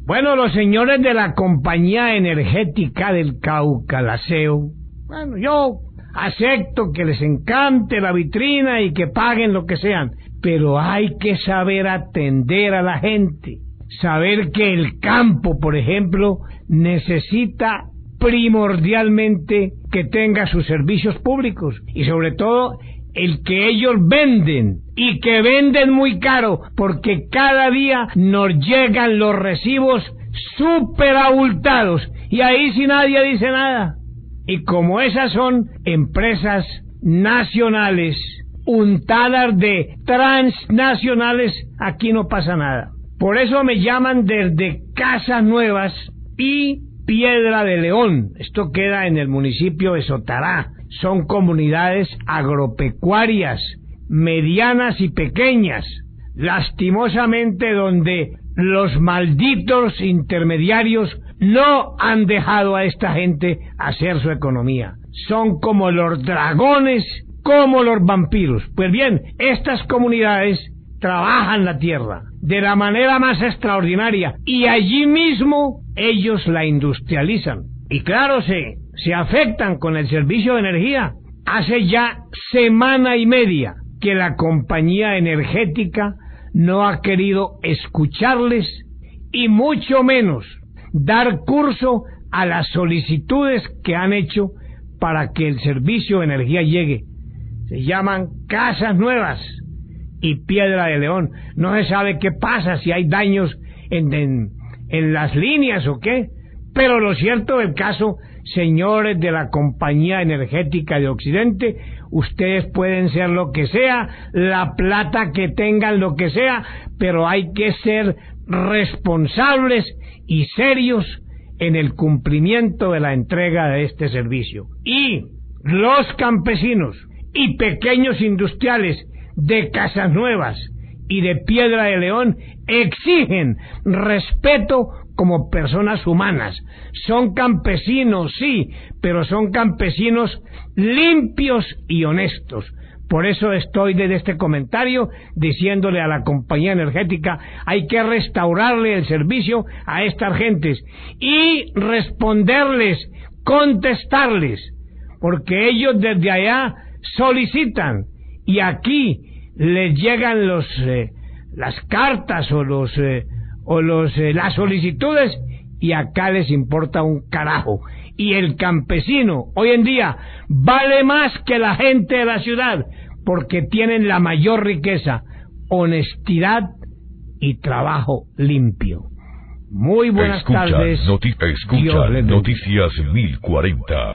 Bueno, los señores de la Compañía Energética del Cauca, la CEO, bueno, yo acepto que les encante la vitrina y que paguen lo que sean, pero hay que saber atender a la gente, saber que el campo, por ejemplo, necesita primordialmente que tenga sus servicios públicos y sobre todo el que ellos venden y que venden muy caro porque cada día nos llegan los recibos súper abultados y ahí sí nadie dice nada. Y como esas son empresas nacionales untadas de transnacionales, aquí no pasa nada. Por eso me llaman desde Casas Nuevas y Piedra de León. Esto queda en el municipio de Sotará. Son comunidades agropecuarias, medianas y pequeñas, lastimosamente donde los malditos intermediarios no han dejado a esta gente hacer su economía. Son como los dragones, como los vampiros. Pues bien, estas comunidades trabajan la tierra de la manera más extraordinaria y allí mismo ellos la industrializan. Y claro, se afectan con el servicio de energía. Hace ya semana y media que la compañía energética no ha querido escucharles y mucho menos dar curso a las solicitudes que han hecho para que el servicio de energía llegue. Se llaman Casas Nuevas y Piedra de León. No se sabe qué pasa, si hay daños en las líneas o qué, pero lo cierto del caso, señores de la Compañía Energética de Occidente, ustedes pueden ser lo que sea, la plata que tengan, lo que sea, pero hay que ser responsables y serios en el cumplimiento de la entrega de este servicio. Y los campesinos y pequeños industriales de Casas Nuevas y de Piedra de León exigen respeto como personas humanas. Son campesinos, sí, pero son campesinos limpios y honestos. Por eso estoy desde este comentario diciéndole a la compañía energética, hay que restaurarle el servicio a estas gentes y responderles, contestarles, porque ellos desde allá solicitan y aquí les llegan las cartas o las solicitudes y acá les importa un carajo. Y el campesino hoy en día vale más que la gente de la ciudad porque tienen la mayor riqueza, honestidad y trabajo limpio. Muy buenas tardes. Escucha Noticias 1040.